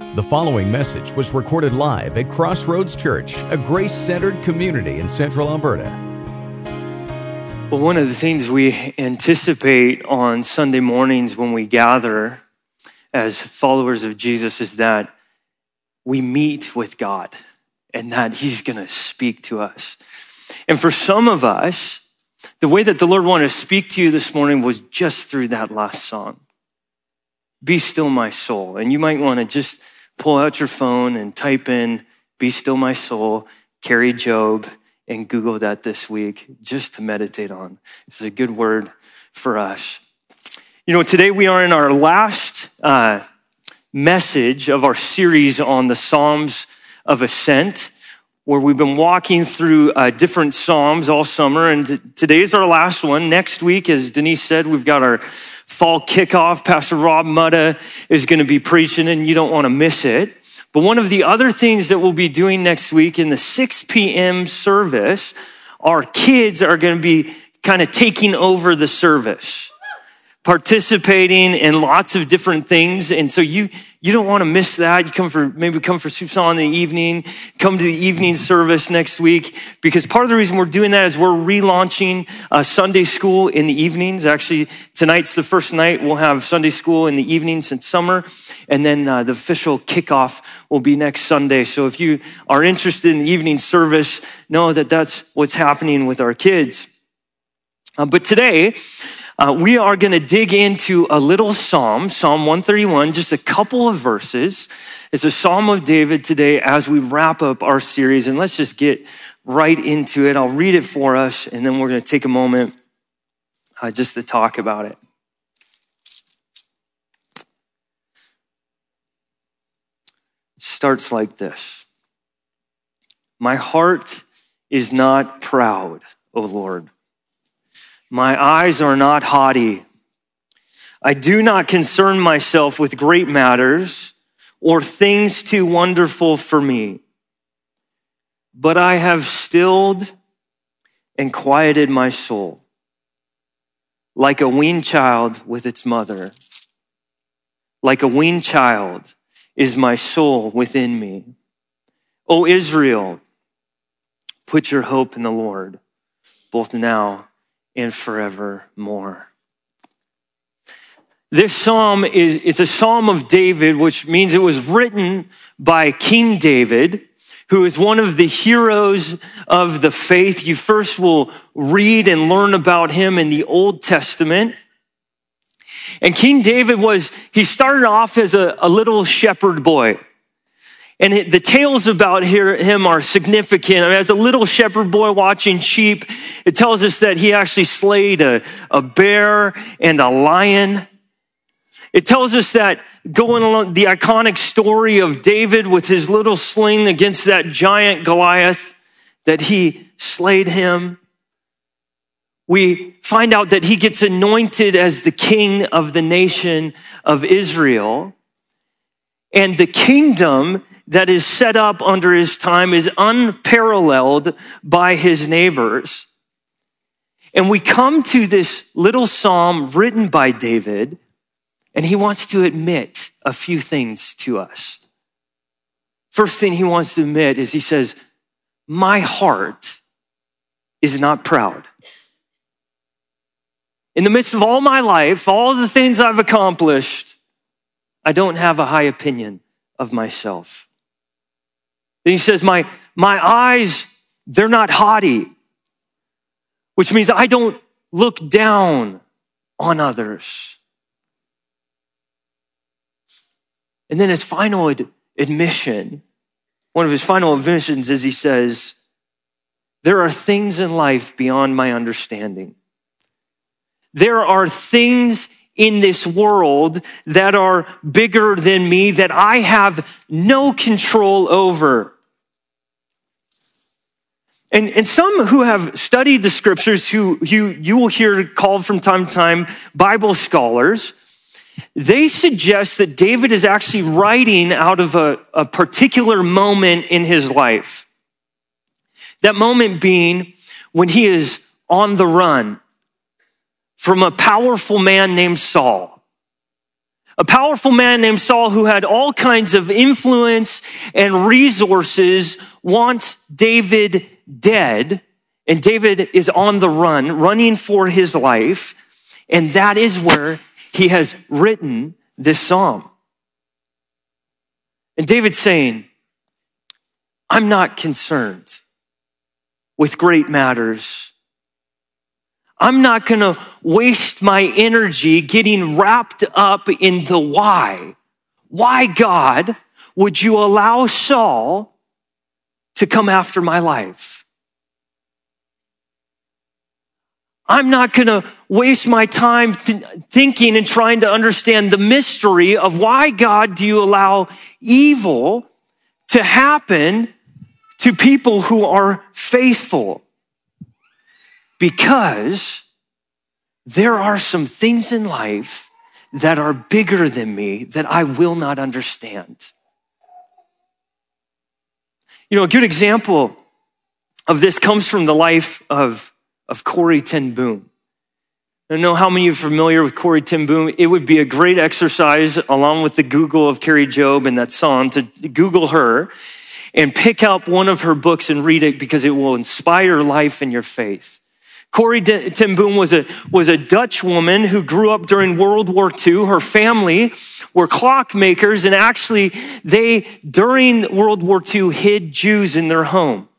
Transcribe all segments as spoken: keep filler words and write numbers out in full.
The following message was recorded live at Crossroads Church, a grace-centered community in Central Alberta. Well, one of the things we anticipate on Sunday mornings when we gather as followers of Jesus is that we meet with God and that He's going to speak to us. And for some of us, the way that the Lord wanted to speak to you this morning was just through that last song. Be still my soul. And you might want to just pull out your phone and type in, be still my soul, Carrie Job, and Google that this week just to meditate on. It's a good word for us. You know, today we are in our last uh, message of our series on the Psalms of Ascent, where we've been walking through uh, different Psalms all summer. And t- today is our last one. Next week, as Denise said, we've got our fall kickoff. Pastor Rob Mutta is going to be preaching, and you don't want to miss it. But one of the other things that we'll be doing next week in the six p.m. service, our kids are going to be kind of taking over the service, participating in lots of different things. And so you you don't want to miss that. You come for maybe come for Soup Song in the evening, come to the evening service next week, because part of the reason we're doing that is we're relaunching uh, Sunday school in the evenings. Actually, tonight's the first night we'll have Sunday school in the evenings since summer, and then uh, the official kickoff will be next Sunday. So if you are interested in the evening service, know that that's what's happening with our kids. Uh, but today, Uh, we are going to dig into a little psalm, Psalm one thirty-one, just a couple of verses. It's a Psalm of David today as we wrap up our series. And let's just get right into it. I'll read it for us, and then we're going to take a moment uh, just to talk about it. It starts like this. My heart is not proud, O Lord. My eyes are not haughty. I do not concern myself with great matters or things too wonderful for me. But I have stilled and quieted my soul like a weaned child with its mother. Like a weaned child is my soul within me. O Israel, put your hope in the Lord, both now and forevermore. This psalm is it's a psalm of David, which means it was written by King David, who is one of the heroes of the faith. You first will read and learn about him in the Old Testament. And King David was, he started off as a, a little shepherd boy. And the tales about him are significant. I mean, as a little shepherd boy watching sheep, it tells us that he actually slayed a, a bear and a lion. It tells us that going along the iconic story of David with his little sling against that giant Goliath, that he slayed him. We find out that he gets anointed as the king of the nation of Israel. And the kingdom that is set up under his time is unparalleled by his neighbors. And we come to this little psalm written by David, and he wants to admit a few things to us. First thing he wants to admit is he says, my heart is not proud. In the midst of all my life, all the things I've accomplished, I don't have a high opinion of myself. Then he says, my, my eyes, they're not haughty, which means I don't look down on others. And then his final ad- admission, one of his final admissions is he says, there are things in life beyond my understanding. There are things in this world that are bigger than me that I have no control over. And, and some who have studied the scriptures, who you, you will hear called from time to time Bible scholars, they suggest that David is actually writing out of a, a particular moment in his life. That moment being when he is on the run from a powerful man named Saul. A powerful man named Saul who had all kinds of influence and resources wants David dead. And David is on the run, running for his life. And that is where he has written this psalm. And David's saying, I'm not concerned with great matters. I'm not going to waste my energy getting wrapped up in the why. Why, God, would you allow Saul to come after my life? I'm not going to waste my time th- thinking and trying to understand the mystery of why, God, do you allow evil to happen to people who are faithful? Because there are some things in life that are bigger than me that I will not understand. You know, a good example of this comes from the life of, of Corrie ten Boom. I don't know how many of you are familiar with Corrie ten Boom. It would be a great exercise, along with the Google of Carrie Job and that song, to Google her and pick up one of her books and read it, because it will inspire life and your faith. Corrie ten Boom was a, was a Dutch woman who grew up during World War Two. Her family were clockmakers, and actually they, during World War Two, hid Jews in their home.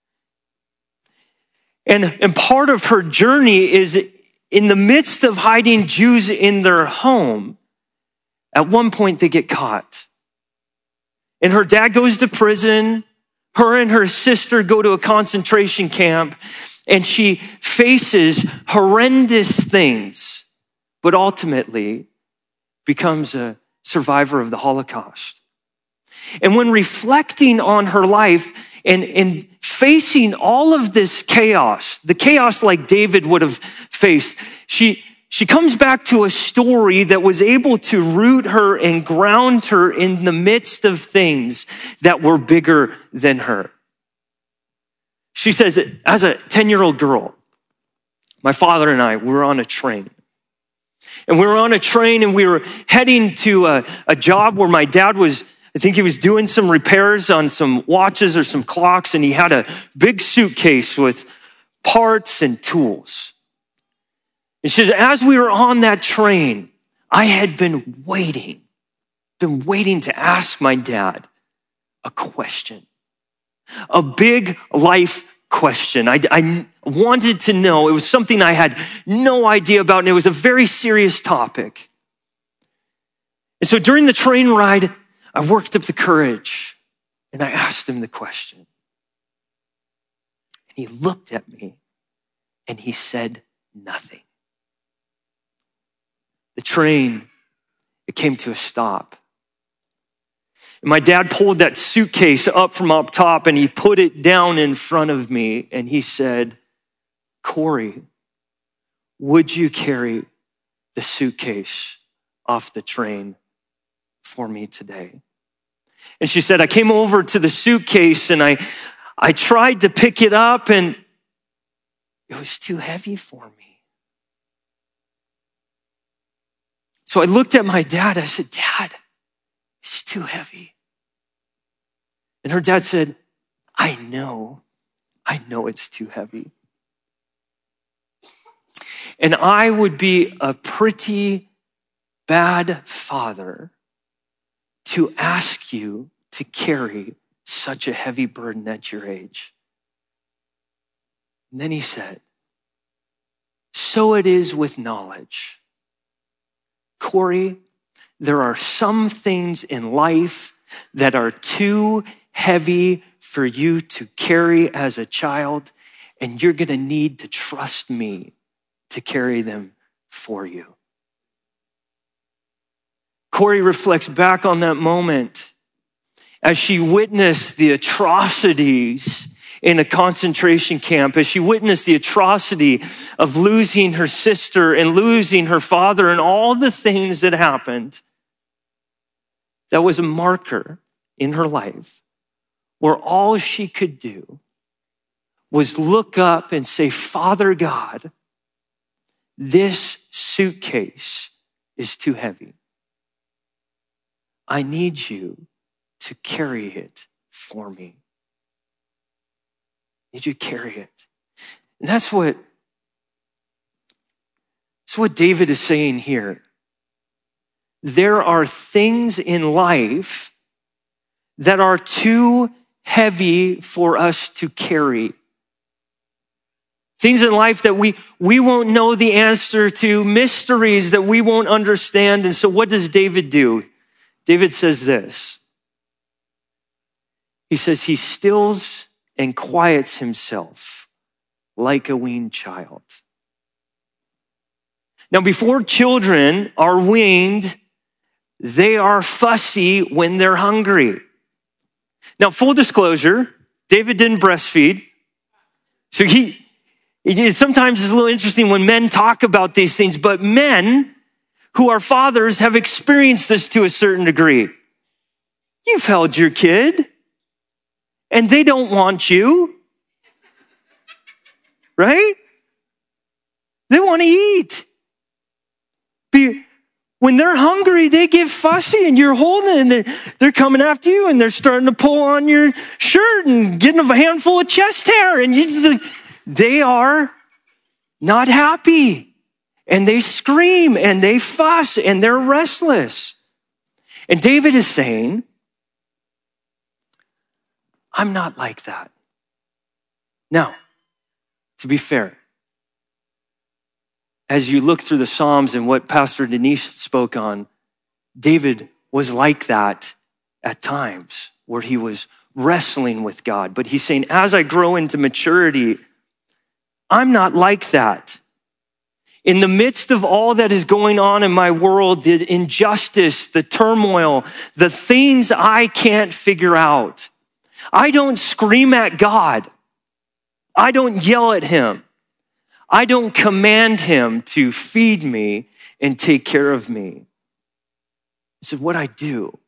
And, and part of her journey is in the midst of hiding Jews in their home, at one point they get caught. And her dad goes to prison. Her and her sister go to a concentration camp. And she faces horrendous things, but ultimately becomes a survivor of the Holocaust. And when reflecting on her life and, and facing all of this chaos, the chaos like David would have faced, she, she comes back to a story that was able to root her and ground her in the midst of things that were bigger than her. She says, as a ten-year-old girl, my father and I were on a train. And we were on a train and we were heading to a, a job where my dad was, I think he was doing some repairs on some watches or some clocks, and he had a big suitcase with parts and tools. And she says, as we were on that train, I had been waiting, been waiting to ask my dad a question. A big life question. I, I wanted to know. It was something I had no idea about, and it was a very serious topic. And so during the train ride, I worked up the courage, and I asked him the question. And he looked at me, and he said nothing. The train, it came to a stop. And my dad pulled that suitcase up from up top and he put it down in front of me and he said, Corrie, would you carry the suitcase off the train for me today? And she said, I came over to the suitcase and I, I tried to pick it up and it was too heavy for me. So I looked at my dad. I said, Dad, it's too heavy. And her dad said, I know, I know it's too heavy. And I would be a pretty bad father to ask you to carry such a heavy burden at your age. And then he said, so it is with knowledge. Corrie, there are some things in life that are too heavy for you to carry as a child, and you're going to need to trust me to carry them for you. Corrie reflects back on that moment as she witnessed the atrocities in a concentration camp, as she witnessed the atrocity of losing her sister and losing her father and all the things that happened. That was a marker in her life where all she could do was look up and say, Father God, this suitcase is too heavy. I need you to carry it for me. I need you to carry it. And that's what, that's what David is saying here. There are things in life that are too heavy for us to carry. Things in life that we, we won't know the answer to, mysteries that we won't understand. And so what does David do? David says this. He says he stills and quiets himself like a weaned child. Now, before children are weaned, they are fussy when they're hungry. Now, full disclosure, David didn't breastfeed. So he, it sometimes is a little interesting when men talk about these things, but men who are fathers have experienced this to a certain degree. You've held your kid and they don't want you, right? They want to eat. Be, when they're hungry, they get fussy and you're holding it and they're, they're coming after you and they're starting to pull on your shirt and getting a handful of chest hair and you, they are not happy and they scream and they fuss and they're restless. And David is saying, I'm not like that. Now, to be fair, as you look through the Psalms and what Pastor Denise spoke on, David was like that at times where he was wrestling with God. But he's saying, as I grow into maturity, I'm not like that. In the midst of all that is going on in my world, the injustice, the turmoil, the things I can't figure out, I don't scream at God. I don't yell at him. I don't command him to feed me and take care of me. He said, what I do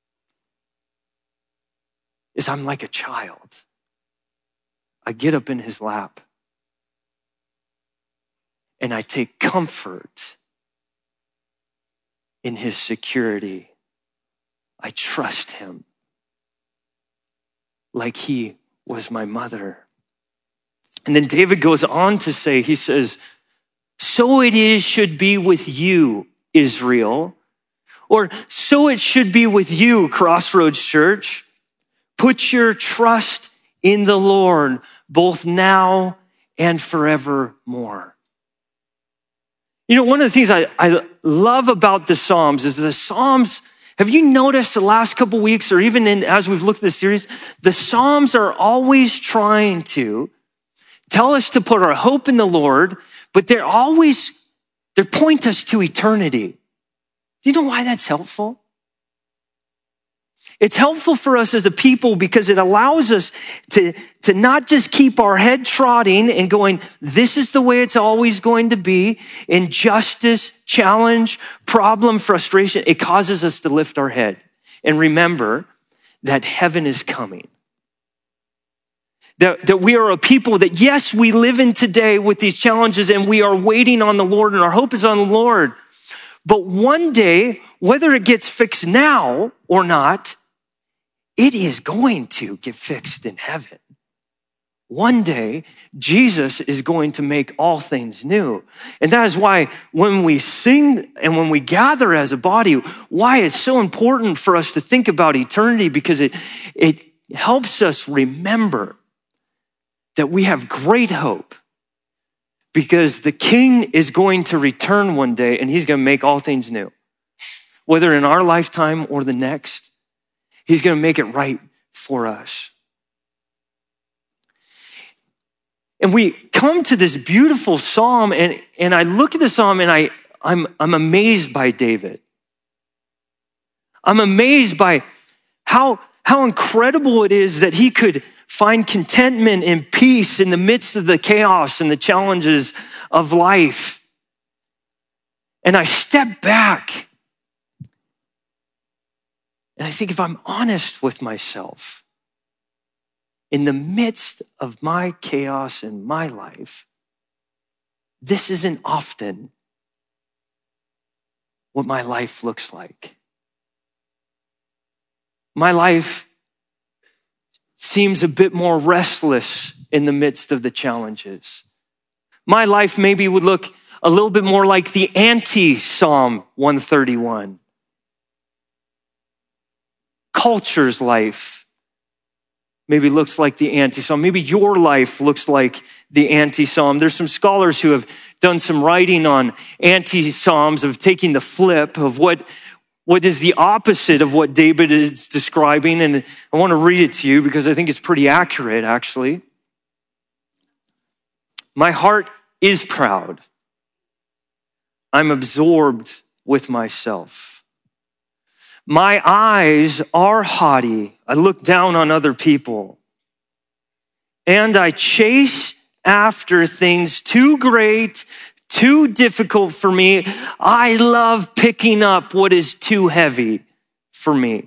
is I'm like a child. I get up in his lap and I take comfort in his security. I trust him like he was my mother. And then David goes on to say, he says, so it is should be with you, Israel, or so it should be with you, Crossroads Church. Put your trust in the Lord, both now and forevermore. You know, one of the things I, I love about the Psalms is the Psalms, have you noticed the last couple weeks, or even in, as we've looked at this series, the Psalms are always trying to tell us to put our hope in the Lord, but they're always, they point us to eternity. Do you know why that's helpful? It's helpful for us as a people because it allows us to, to not just keep our head trotting and going, this is the way it's always going to be. Injustice, challenge, problem, frustration. It causes us to lift our head and remember that heaven is coming. That, that we are a people that, yes, we live in today with these challenges and we are waiting on the Lord and our hope is on the Lord. But one day, whether it gets fixed now or not, it is going to get fixed in heaven. One day, Jesus is going to make all things new. And that is why when we sing and when we gather as a body, why it's so important for us to think about eternity, because it, it helps us remember that we have great hope because the King is going to return one day and he's going to make all things new. Whether in our lifetime or the next, he's going to make it right for us. And we come to this beautiful psalm and, and I look at the psalm and I, I'm, I'm amazed by David. I'm amazed by how, how incredible it is that he could find contentment and peace in the midst of the chaos and the challenges of life. And I step back and I think, if I'm honest with myself, in the midst of my chaos in my life, this isn't often what my life looks like. My life seems a bit more restless in the midst of the challenges. My life maybe would look a little bit more like the anti-Psalm one thirty-one. Culture's life maybe looks like the anti-Psalm. Maybe your life looks like the anti-Psalm. There's some scholars who have done some writing on anti-Psalms, of taking the flip of what, what is the opposite of what David is describing. And I want to read it to you because I think it's pretty accurate, actually. My heart is proud. I'm absorbed with myself. My eyes are haughty. I look down on other people. And I chase after things too great, too difficult for me. I love picking up what is too heavy for me.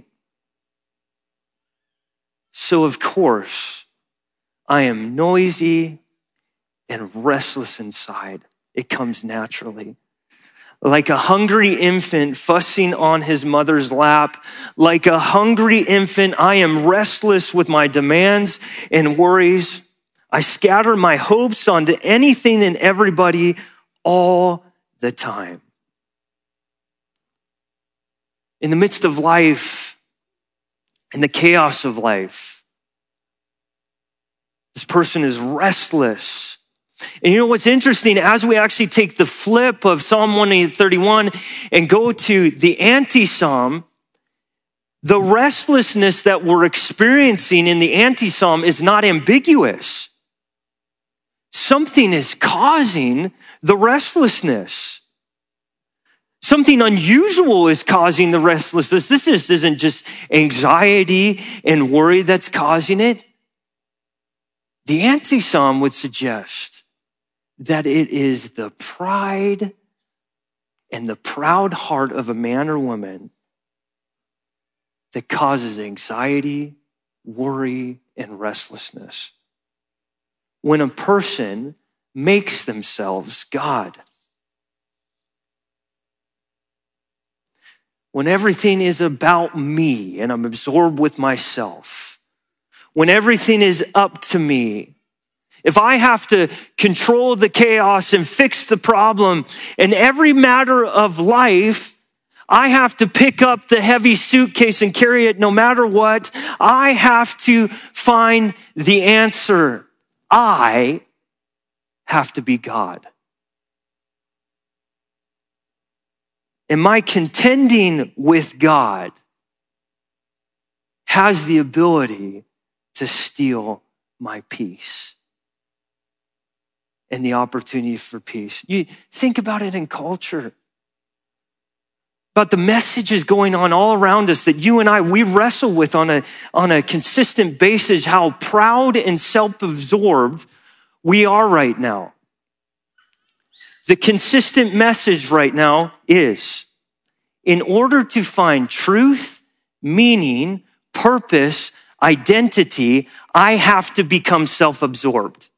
So of course, I am noisy and restless inside. It comes naturally. Like a hungry infant fussing on his mother's lap, like a hungry infant, I am restless with my demands and worries. I scatter my hopes onto anything and everybody all the time. In the midst of life, in the chaos of life, this person is restless. And you know what's interesting, as we actually take the flip of Psalm one thirty-one and go to the anti-Psalm, the restlessness that we're experiencing in the anti-Psalm is not ambiguous. Something is causing the restlessness. Something unusual is causing the restlessness. This is, isn't just anxiety and worry that's causing it. The anti-Psalm would suggest that it is the pride and the proud heart of a man or woman that causes anxiety, worry, and restlessness. When a person makes themselves God. When everything is about me and I'm absorbed with myself. When everything is up to me. If I have to control the chaos and fix the problem in every matter of life, I have to pick up the heavy suitcase and carry it no matter what. I have to find the answer. I have to be God. And my contending with God has the ability to steal my peace and the opportunity for peace. You think about it in culture, about the messages going on all around us that you and I, we wrestle with on a, on a consistent basis, how proud and self-absorbed we are right now. The consistent message right now is, in order to find truth, meaning, purpose, identity, I have to become self-absorbed.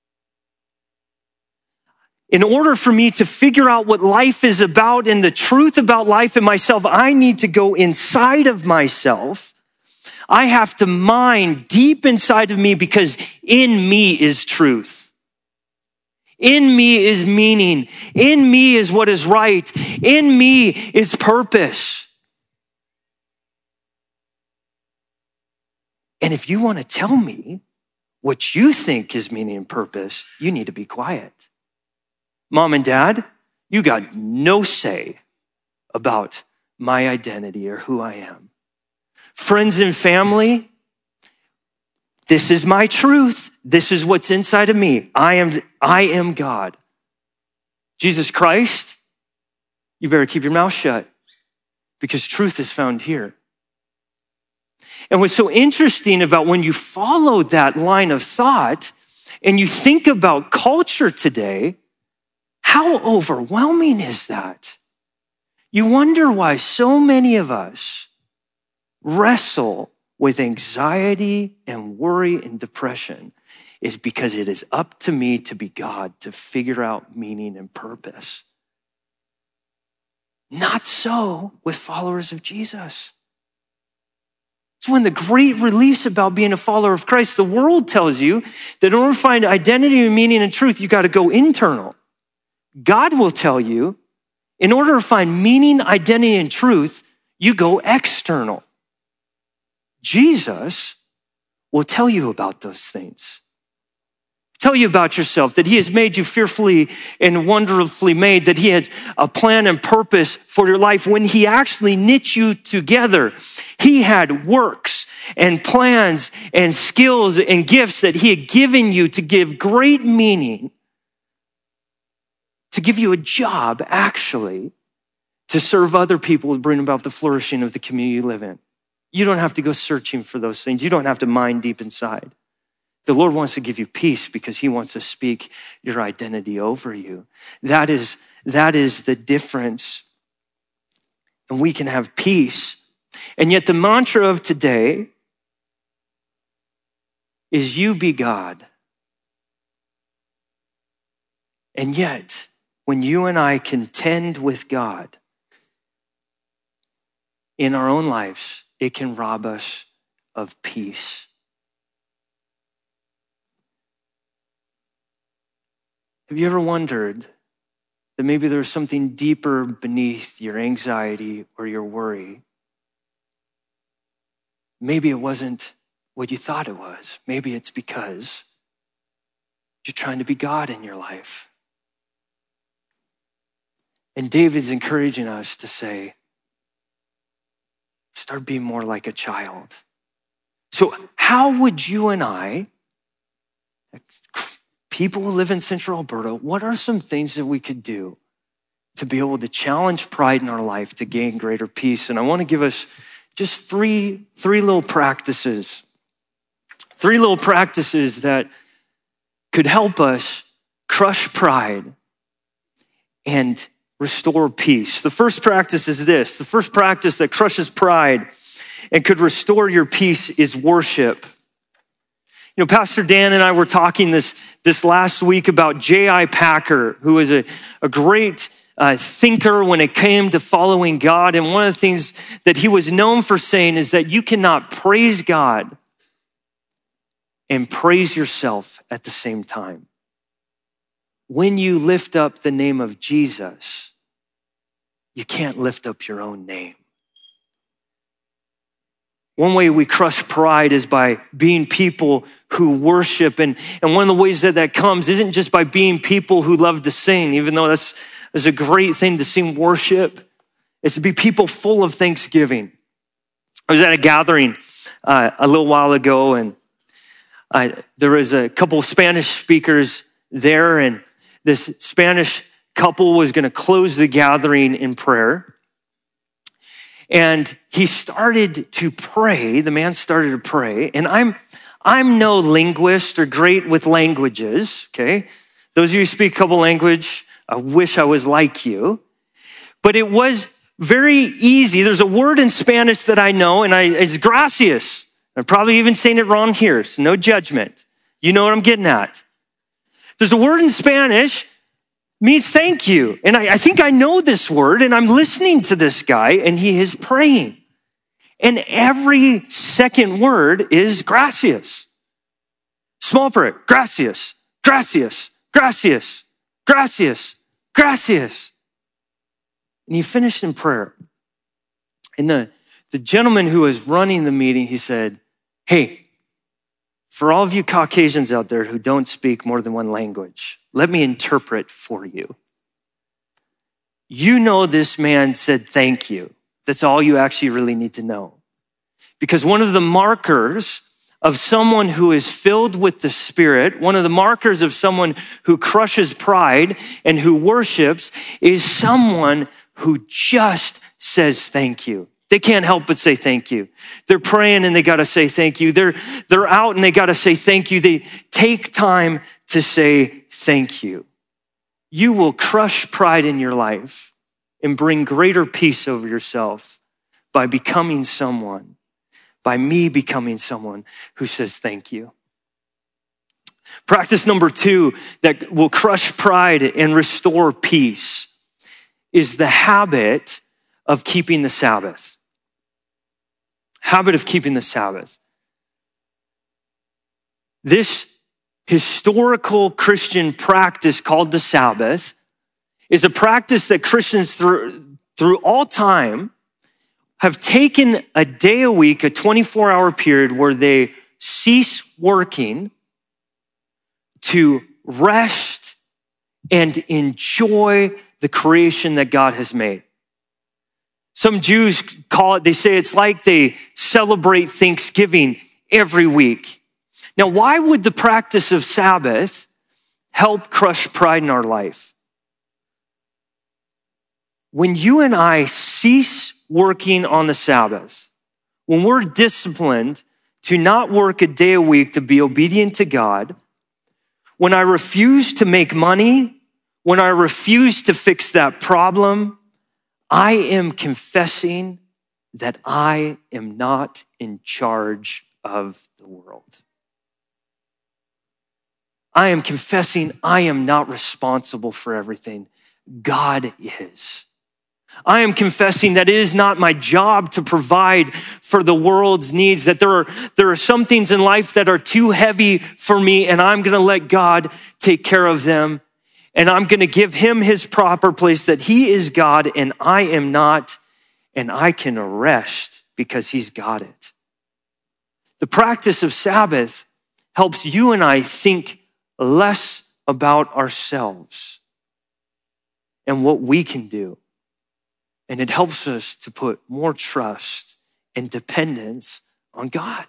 In order for me to figure out what life is about and the truth about life and myself, I need to go inside of myself. I have to mine deep inside of me because in me is truth. In me is meaning. In me is what is right. In me is purpose. And if you want to tell me what you think is meaning and purpose, you need to be quiet. Mom and dad, you got no say about my identity or who I am. Friends and family, this is my truth. This is what's inside of me. I am, I am God. Jesus Christ, you better keep your mouth shut because truth is found here. And what's so interesting about when you follow that line of thought and you think about culture today, how overwhelming is that? You wonder why so many of us wrestle with anxiety and worry and depression is because it is up to me to be God, to figure out meaning and purpose. Not so with followers of Jesus. It's one of the great reliefs about being a follower of Christ. The world tells you that in order to find identity and meaning and truth, you got to go internal. God will tell you, in order to find meaning, identity, and truth, you go external. Jesus will tell you about those things. Tell you about yourself, that he has made you fearfully and wonderfully made, that he has a plan and purpose for your life. When he actually knit you together, he had works and plans and skills and gifts that he had given you to give great meaning, to give you a job, actually, to serve other people, to bring about the flourishing of the community you live in. You don't have to go searching for those things. You don't have to mine deep inside. The Lord wants to give you peace because he wants to speak your identity over you. That is, that is the difference. And we can have peace. And yet the mantra of today is you be God. And yet, when you and I contend with God in our own lives, it can rob us of peace. Have you ever wondered that maybe there's something deeper beneath your anxiety or your worry? Maybe it wasn't what you thought it was. Maybe it's because you're trying to be God in your life. And David's encouraging us to say, start being more like a child. So how would you and I, people who live in Central Alberta, what are some things that we could do to be able to challenge pride in our life to gain greater peace? And I want to give us just three, three little practices, three little practices that could help us crush pride and restore peace. The first practice is this. The first practice that crushes pride and could restore your peace is worship. You know, Pastor Dan and I were talking this, this last week about J I Packer, who is a, a great uh, thinker when it came to following God. And one of the things that he was known for saying is that you cannot praise God and praise yourself at the same time. When you lift up the name of Jesus, you can't lift up your own name. One way we crush pride is by being people who worship. And, and one of the ways that that comes isn't just by being people who love to sing, even though that's, that's a great thing to sing worship. It's to be people full of thanksgiving. I was at a gathering uh, a little while ago, and I, there was a couple of Spanish speakers there, and this Spanish couple was going to close the gathering in prayer. And he started to pray. The man started to pray. And I'm, I'm no linguist or great with languages, okay? Those of you who speak a couple language, I wish I was like you. But it was very easy. There's a word in Spanish that I know, and I, it's gracias. I'm probably even saying it wrong here, so no judgment. You know what I'm getting at. There's a word in Spanish means thank you. And I, I think I know this word, and I'm listening to this guy, and he is praying. And every second word is gracias. Small prayer, gracias, gracias, gracias, gracias, gracias. And he finished in prayer. And the, the gentleman who was running the meeting, he said, hey, for all of you Caucasians out there who don't speak more than one language, let me interpret for you. You know this man said thank you. That's all you actually really need to know. Because one of the markers of someone who is filled with the Spirit, one of the markers of someone who crushes pride and who worships is someone who just says thank you. They can't help but say thank you. They're praying and they got to say thank you. They're, they're out and they got to say thank you. They take time to say thank you. You will crush pride in your life and bring greater peace over yourself by becoming someone, by me becoming someone who says thank you. Practice number two that will crush pride and restore peace is the habit of keeping the Sabbath. habit of keeping the Sabbath. This historical Christian practice called the Sabbath is a practice that Christians through, through all time have taken a day a week, a twenty-four hour period where they cease working to rest and enjoy the creation that God has made. Some Jews call it, they say it's like they celebrate Thanksgiving every week. Now, why would the practice of Sabbath help crush pride in our life? When you and I cease working on the Sabbath, when we're disciplined to not work a day a week to be obedient to God, when I refuse to make money, when I refuse to fix that problem, I am confessing that I am not in charge of the world. I am confessing I am not responsible for everything. God is. I am confessing that it is not my job to provide for the world's needs, that there are, there are some things in life that are too heavy for me, and I'm going to let God take care of them. And I'm going to give him his proper place, that he is God and I am not, and I can rest because he's got it. The practice of Sabbath helps you and I think less about ourselves and what we can do. And it helps us to put more trust and dependence on God.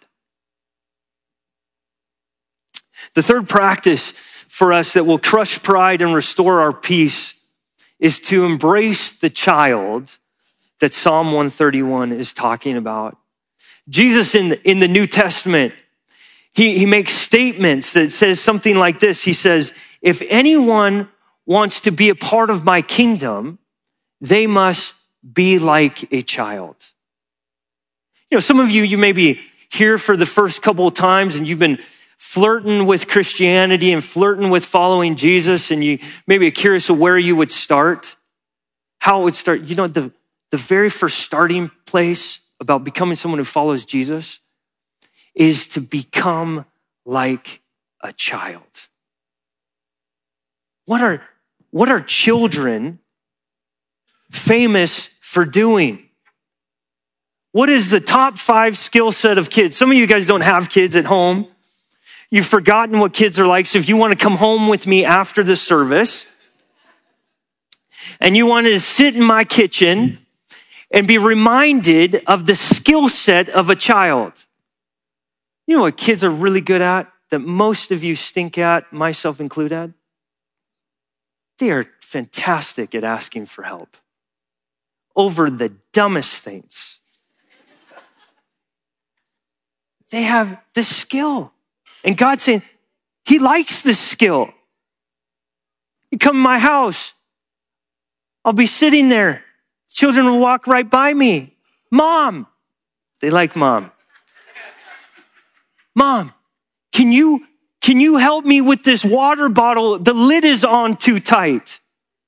The third practice for us that will crush pride and restore our peace is to embrace the child that Psalm one thirty-one is talking about. Jesus in the, in the New Testament, he, he makes statements that says something like this. He says, if anyone wants to be a part of my kingdom, they must be like a child. You know, some of you, you may be here for the first couple of times and you've been flirting with Christianity and flirting with following Jesus, and you maybe are curious of where you would start, how it would start. You know, the, the very first starting place about becoming someone who follows Jesus is to become like a child. What are, what are children famous for doing? What is the top five skill set of kids? Some of you guys don't have kids at home. You've forgotten what kids are like. So if you want to come home with me after the service and you want to sit in my kitchen and be reminded of the skill set of a child. You know what kids are really good at that most of you stink at, myself included? They are fantastic at asking for help over the dumbest things. They have the skill. And God's saying, he likes this skill. You come to my house, I'll be sitting there. Children will walk right by me. Mom, they like mom. Mom, can you, can you help me with this water bottle? The lid is on too tight.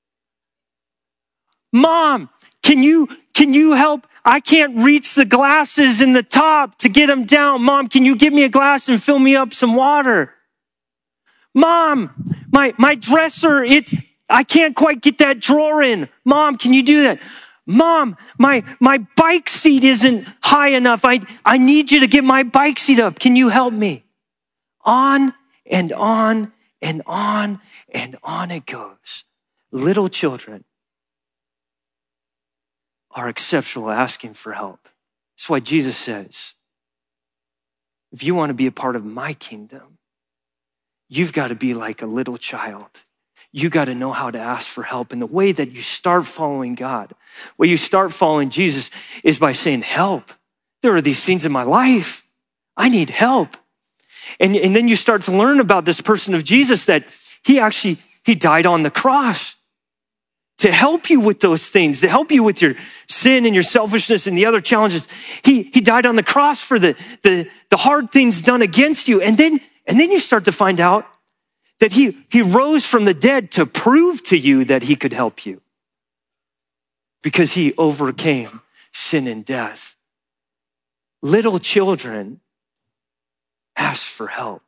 Mom, can you, can you help? I can't reach the glasses in the top to get them down. Mom, can you give me a glass and fill me up some water? Mom, my, my dresser, it's, I can't quite get that drawer in. Mom, can you do that? Mom, my, my bike seat isn't high enough. I, I need you to get my bike seat up. Can you help me? On and on and on and on it goes. Little children are exceptional at asking for help. That's why Jesus says, if you want to be a part of my kingdom, you've got to be like a little child. You got to know how to ask for help. And the way that you start following God, where you start following Jesus, is by saying, help. There are these things in my life. I need help. And, and then you start to learn about this person of Jesus, that he actually, he died on the cross to help you with those things, to help you with your sin and your selfishness and the other challenges. He, he died on the cross for the, the, the hard things done against you. And then, and then you start to find out that he, he rose from the dead to prove to you that he could help you because he overcame sin and death. Little children ask for help.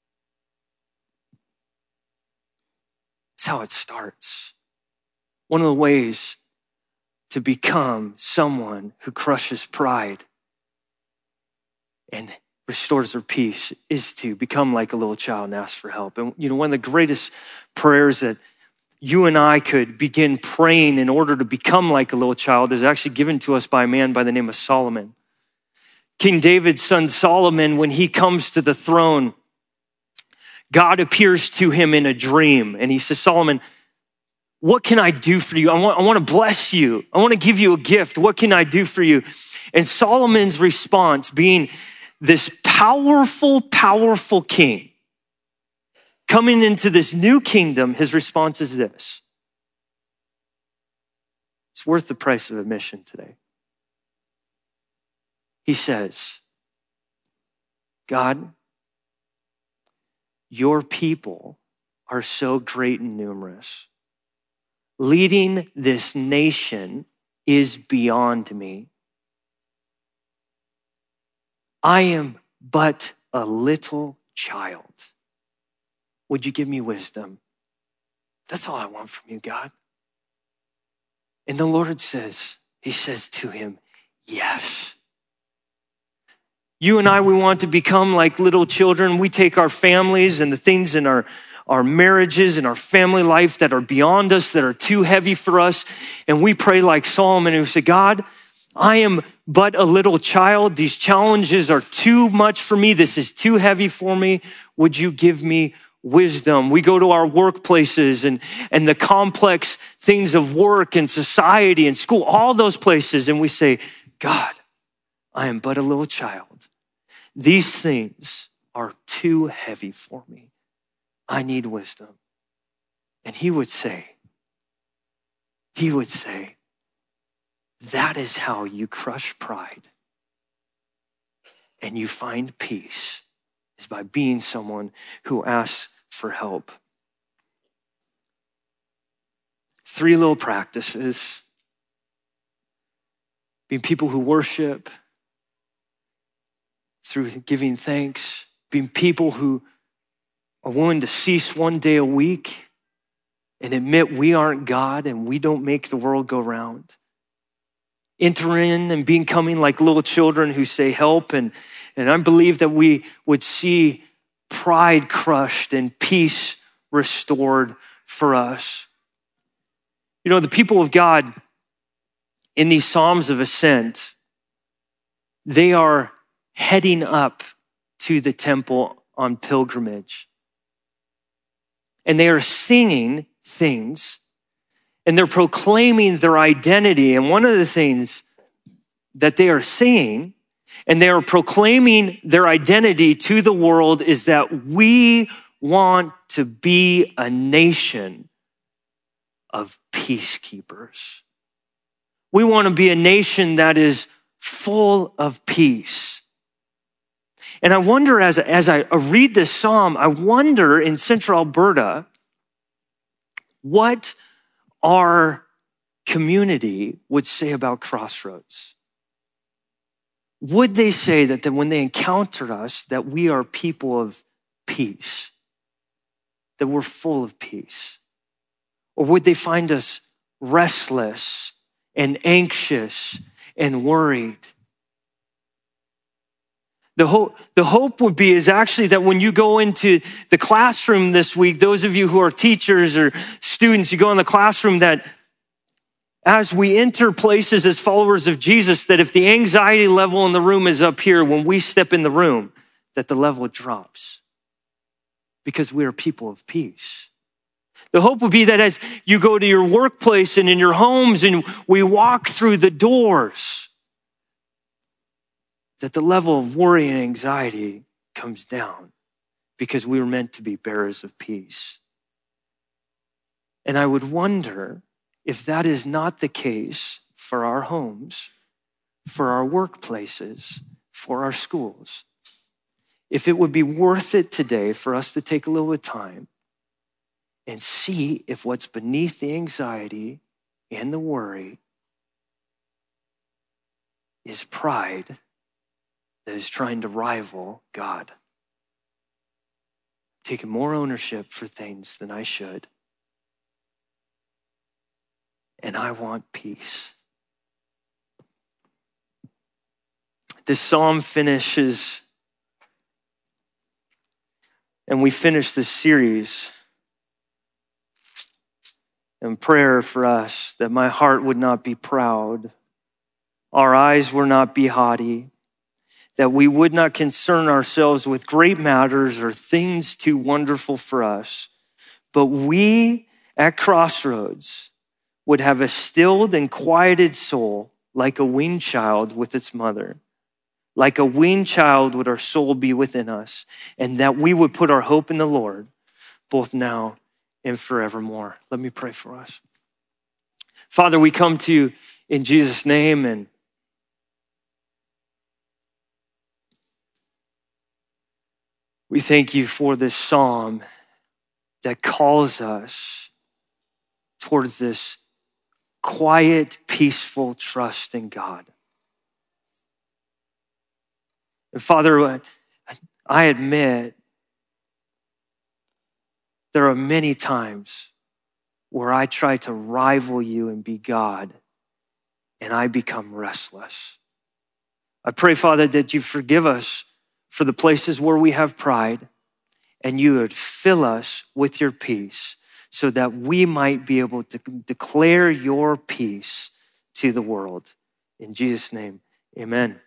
That's how it starts. One of the ways to become someone who crushes pride and restores their peace is to become like a little child and ask for help. And you know, one of the greatest prayers that you and I could begin praying in order to become like a little child is actually given to us by a man by the name of Solomon. King David's son Solomon, when he comes to the throne, God appears to him in a dream and he says, Solomon, what can I do for you? I want, I want to bless you. I want to give you a gift. What can I do for you? And Solomon's response, being this powerful, powerful king, coming into this new kingdom, his response is this. It's worth the price of admission today. He says, God, your people are so great and numerous. Leading this nation is beyond me. I am but a little child. Would you give me wisdom? That's all I want from you, God. And the Lord says, he says to him, yes. You and I, we want to become like little children. We take our families and the things in our, our marriages and our family life that are beyond us, that are too heavy for us. And we pray like Solomon, who said, God, I am but a little child. These challenges are too much for me. This is too heavy for me. Would you give me wisdom? We go to our workplaces and, and the complex things of work and society and school, all those places. And we say, God, I am but a little child. These things are too heavy for me. I need wisdom. And he would say, he would say, that is how you crush pride and you find peace, is by being someone who asks for help. Three little practices. Being people who worship through giving thanks, being people who are willing to cease one day a week and admit we aren't God and we don't make the world go round. Enter in and becoming like little children who say help. And, and I believe that we would see pride crushed and peace restored for us. You know, the people of God in these Psalms of Ascent, they are heading up to the temple on pilgrimage. And they are singing things and they're proclaiming their identity. And one of the things that they are singing and they are proclaiming their identity to the world is that we want to be a nation of peacekeepers. We want to be a nation that is full of peace. And I wonder, as, as I read this psalm, I wonder in Central Alberta, what our community would say about Crossroads. Would they say that, that when they encounter us, that we are people of peace, that we're full of peace? Or would they find us restless and anxious and worried? The hope, the hope would be is actually that when you go into the classroom this week, those of you who are teachers or students, you go in the classroom, that as we enter places as followers of Jesus, that if the anxiety level in the room is up here, when we step in the room, that the level drops because we are people of peace. The hope would be that as you go to your workplace and in your homes and we walk through the doors, that the level of worry and anxiety comes down because we were meant to be bearers of peace. And I would wonder if that is not the case for our homes, for our workplaces, for our schools. If it would be worth it today for us to take a little bit of time and see if what's beneath the anxiety and the worry is pride that is trying to rival God. Taking more ownership for things than I should. And I want peace. This psalm finishes, and we finish this series in prayer for us that my heart would not be proud, our eyes would not be haughty, that we would not concern ourselves with great matters or things too wonderful for us, but we at Crossroads would have a stilled and quieted soul like a weaned child with its mother. Like a weaned child would our soul be within us, and that we would put our hope in the Lord, both now and forevermore. Let me pray for us. Father, we come to you in Jesus' name, and we thank you for this psalm that calls us towards this quiet, peaceful trust in God. And Father, I admit there are many times where I try to rival you and be God, and I become restless. I pray, Father, that you forgive us for the places where we have pride, and you would fill us with your peace so that we might be able to declare your peace to the world. In Jesus' name, amen.